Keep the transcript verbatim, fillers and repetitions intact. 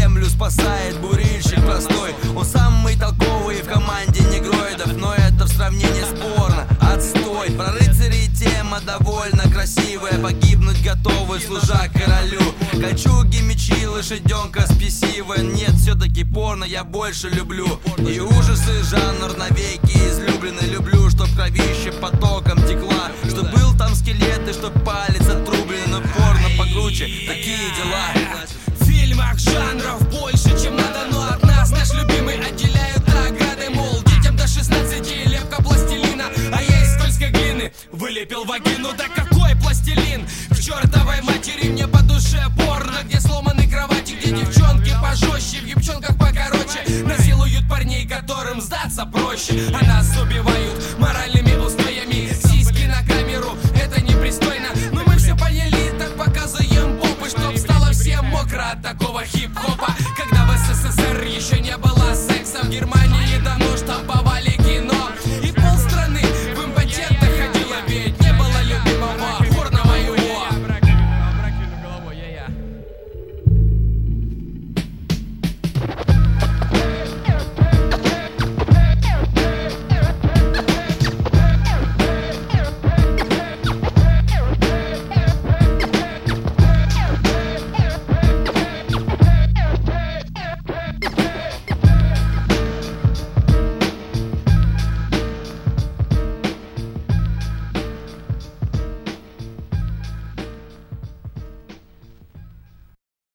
землю спасает бурильщик простой. Он самый толковый в команде негроидов, но это в сравнении спорно. Отстой. Про рыцарей тема довольно красивая. Погибнуть готовы, служа королю. Кольчуги, мечи, лошаденка спесивая. Нет, все-таки порно я больше люблю. И ужасы жанр навеки излюбленный. Люблю, чтоб кровище потоком текла, чтоб был там скелет и чтоб палец отрубленный. Но порно покруче, такие дела. В фильмах жанров больше, чем надо, но от нас наш любимый отделяют ограды. Мол, детям до шестнадцати лепка пластилина, а я из скользкой глины вылепил вагину. Да какой пластилин? К чертовой матери мне по душе порно, где сломаны кровати, где девчонки пожестче, в юбчонках покороче насилуют парней, которым сдаться проще, а нас убивают моральными устоями. Сиськи на камеру, это непристойно, но мы все поняли, так показываем попы, чтоб стало всем мокро от такого хип-хопа. Когда в СССР еще не было